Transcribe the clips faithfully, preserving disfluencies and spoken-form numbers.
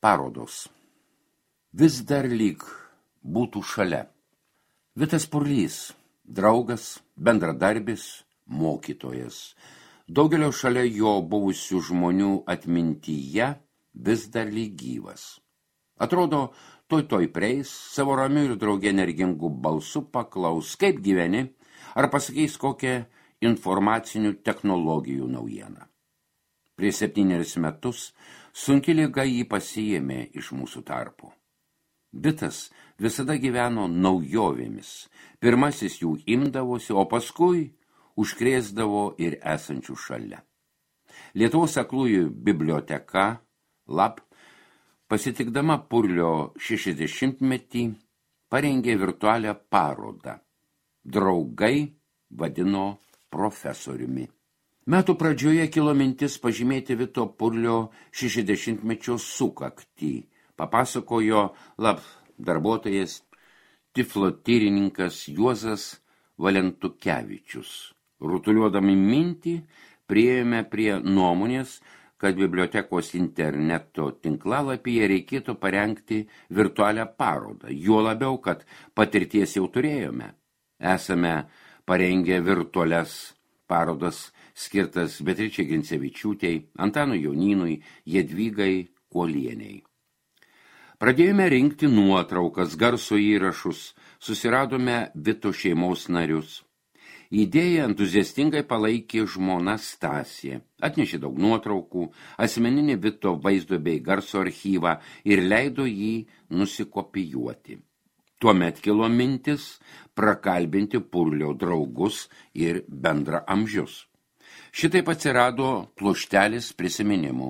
Parodos. Vis dar lyg būtų šalia. Vitas Purlys, draugas, bendradarbis, mokytojas. Daugelio šalia jo buvusių žmonių atmintyje vis dar lyg gyvas. Atrodo, toj toj prieis, savo ramiu ir drauge energingų balsu paklaus, kaip gyveni, ar pasakys kokią informacinių technologijų naujieną. Prieš septynerius metus sunki liga jį pasiėmė iš mūsų tarpo. Bitas visada gyveno naujovėmis. Pirmasis jų imdavosi, o paskui užkrėsdavo ir esančių šalia. Lietuvos aklųjų biblioteka Lab, pasitikdama Purlio šešiasdešimtmetį, parengė virtualią parodą. Draugai vadino profesoriumi. Metų pradžioje kilo mintis pažymėti Vito Purlio šešiasdešimtmečio sukaktį. Papasakojo Lab darbuotojas tiflotyrininkas Juozas Valentukevičius. Rutuliuodami mintį, priėjome prie nuomonės, kad bibliotekos interneto tinklalapyje reikėtų parengti virtualią parodą. Juo labiau, kad patirties jau turėjome. Esame parengę virtualias parodas skirtas Beatričei Grincevičiūtei, Antanui Jaunynui, Jadvygai Kuolienei. Pradėjome rinkti nuotraukas, garso įrašus, susiradome Vito šeimos narius. Idėją entuziastingai palaikė žmona Stasė, atnešė daug nuotraukų, asmeninį Vito vaizdo bei garso archyvą ir leido jį nusikopijuoti. Tuomet kilo mintis prakalbinti Purlio draugus ir bendraamžius. Šitaip atsirado pluoštelis prisiminimų.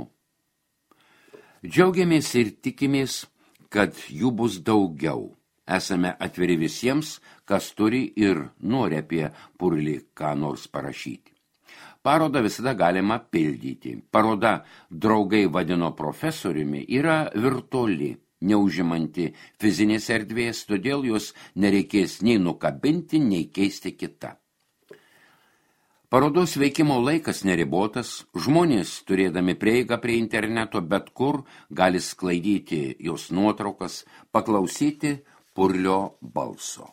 Džiaugiamės ir tikimės, kad jų bus daugiau. Esame atviri visiems, kas turi ir nori apie Purlį ką nors parašyti. Parodą visada galima pildyti. Paroda Draugai vadino profesoriumi yra virtuali, neužimanti fizinės erdvės, todėl jos nereikės nei nukabinti, nei keisti kitą. Parodos veikimo laikas neribotas, žmonės, turėdami prieigą prie interneto bet kur, gali sklaidyti jos nuotraukas, paklausyti Purlio balso.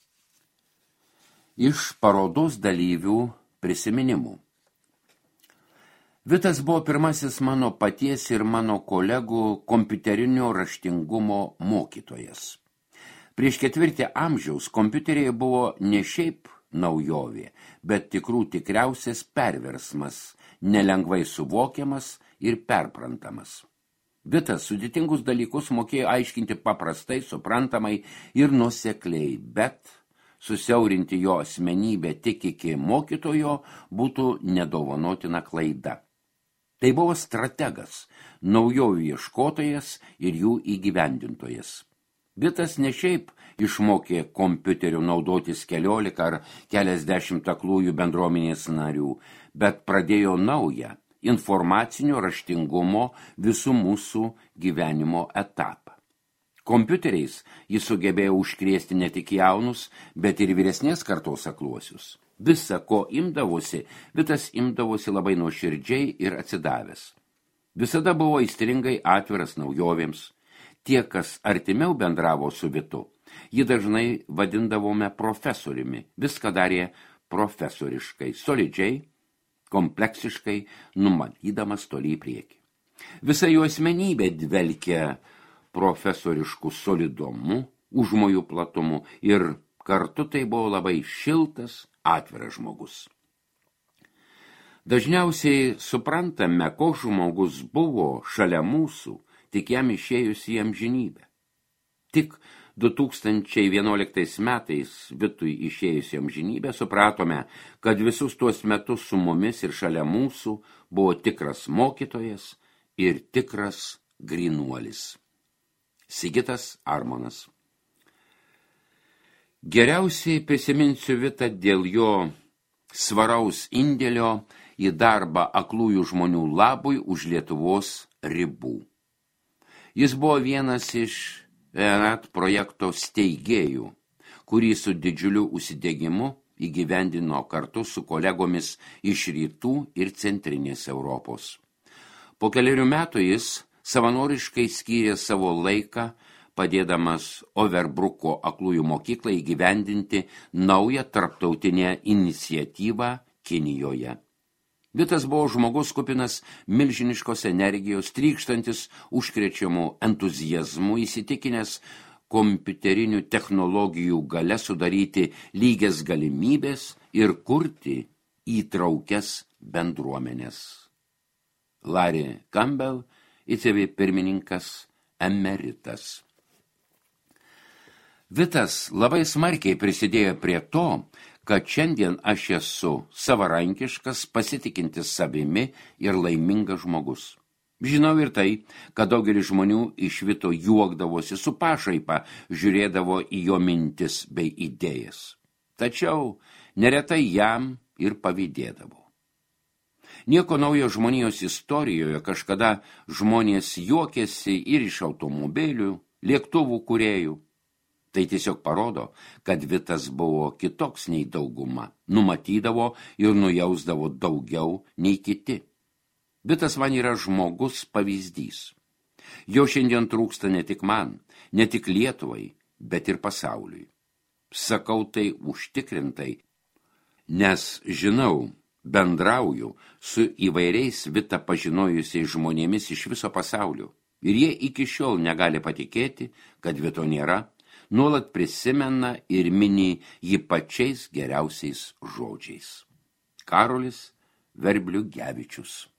Iš parodos dalyvių prisiminimų. Vitas buvo pirmasis mano paties ir mano kolegų kompiuterinio raštingumo mokytojas. Prieš ketvirtį amžiaus kompiuteriai buvo ne šiaip naujovė, bet tikrų tikriausias perversmas, nelengvai suvokiamas ir perprantamas. Vitas sudėtingus dalykus mokėjo aiškinti paprastai, suprantamai ir nuosekliai, bet susiaurinti jo asmenybę tik iki mokytojo būtų nedovanotina klaida. Tai buvo strategas, naujovių ieškotojas ir jų įgyvendintojas. Vitas ne šiaip išmokė kompiuterių naudotis keliolika ar keliasdešimt aklųjų bendruomenės narių, bet pradėjo naują informacinio raštingumo visų mūsų gyvenimo etapą. Kompiuteriais jis sugebėjo užkrėsti ne tik jaunus, bet ir vyresnės kartos akluosius. Visa, ko imdavosi, Vitas imdavosi labai nuoširdžiai ir atsidavęs. Visada buvo aistringai atviras naujovėms. Tie, kas artimiau bendravo su Vitu, jį dažnai vadindavome profesoriumi, viską darė profesoriškai, solidžiai, kompleksiškai, numatydamas toli į priekį. Visa jo asmenybė dvelkia profesoriškų solidumu, užmojų platumu ir kartu tai buvo labai šiltas, atviras žmogus. Dažniausiai suprantame, koks žmogus buvo šalia mūsų, tik jam išėjus į amžinybę. Tik du tūkstančiai vienuoliktais metais Vitui išėjus į amžinybę supratome, kad visus tuos metus su mumis ir šalia mūsų buvo tikras mokytojas ir tikras grynuolis. Sigitas Armonas. Geriausiai prisiminsiu Vitą dėl jo svaraus indėlio į darbą aklųjų žmonių labui už Lietuvos ribų. Jis buvo vienas iš E N A T projekto steigėjų, kurį su didžiuliu užsidegimu įgyvendino kartu su kolegomis iš rytų ir centrinės Europos. Po keliarių metų jis savanoriškai skyrė savo laiką, padėdamas Overbruko aklųjų mokyklai įgyvendinti naują tarptautinę iniciatyvą Kinijoje. Vitas buvo žmogus kupinas milžiniškos energijos, trykštantis užkrečiamų entuziazmų, įsitikinęs kompiuterinių technologijų gale sudaryti lygias galimybės ir kurti įtraukias bendruomenės. Larry Campbell, I C V pirmininkas emeritas. Vitas labai smarkiai prisidėjo prie to, kad šiandien aš esu savarankiškas, pasitikintis savimi ir laimingas žmogus. Žinau ir tai, kad daugelis žmonių iš Vito juokdavosi su pašaipa, žiūrėdavo į jo mintis bei idėjas. Tačiau neretai jam ir pavydėdavo. Nieko naujo žmonijos istorijoje, kažkada žmonės juokėsi ir iš automobilių, lėktuvų kūrėjų. Tai tiesiog parodo, kad Vitas buvo kitoks nei dauguma, numatydavo ir nujausdavo daugiau nei kiti. Vitas man yra žmogus pavyzdys. Jo šiandien trūksta ne tik man, ne tik Lietuvai, bet ir pasauliui. Sakau tai užtikrintai, nes žinau, bendrauju su įvairiais Vitą pažinojusiais žmonėmis iš viso pasaulio. Ir jie iki šiol negali patikėti, kad Vito nėra, nuolat prisimena ir mini jį pačiais geriausiais žodžiais. Karolis Verbliugevičius.